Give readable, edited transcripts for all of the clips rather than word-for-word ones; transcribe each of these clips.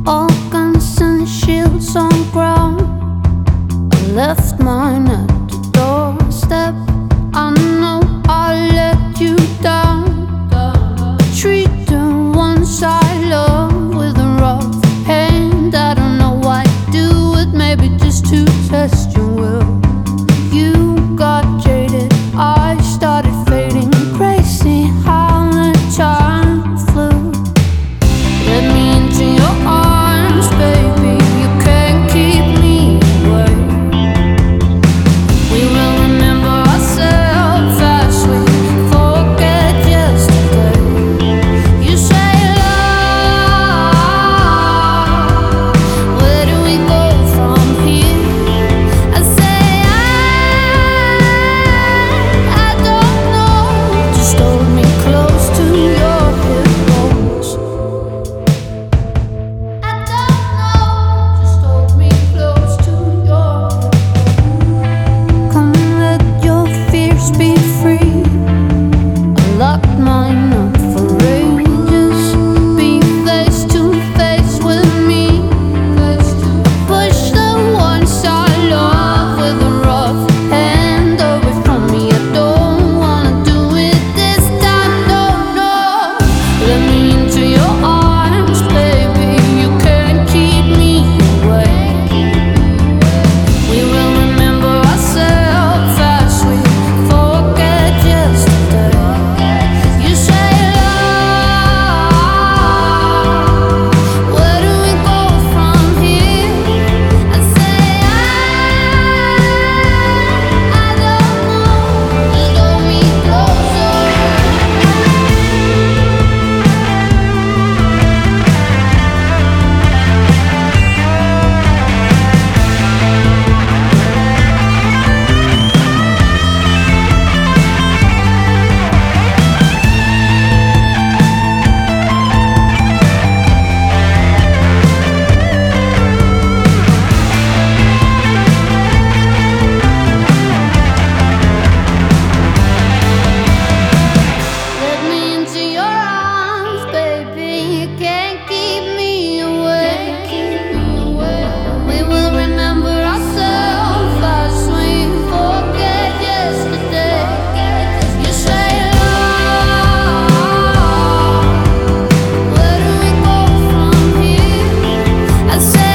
All guns and shields on ground. I left mine at the doorstep. I know I let you down. Treat the ones I love with a rough hand. I don't know why I do it, maybe just to test your will. You got jaded, I started fading. Crazy how the time flew. Let me into your arms, baby. You can't keep me away. We will remember ourselves as we forget yesterday. You say love, where do we go from here? I say I don't know. Just hold me close to your hip bones. I don't know. Just hold me close to your hip bones. Come let your fears be free. I locked mine up for ages. Be face to face with me. Push the ones I love with a rough hand away from me. I don't wanna do it this time, no. Let me into your arms, baby. You can't keep me away. We will remember ourselves as we forget yesterday. You say love, where do we go from here? I say I don't know. Just hold me closer. Let me into your arms, baby. You can't keep me away. We will remember ourselves as we forget yesterday. You say love, where do we go from here? I say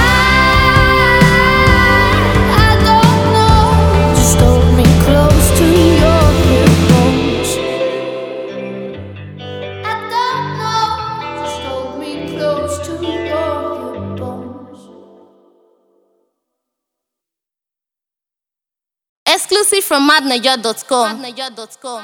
I don't know. Just hold me close to your hip bones. I don't know. Just hold me close to your hip bones. Exclusive from madnaja.com.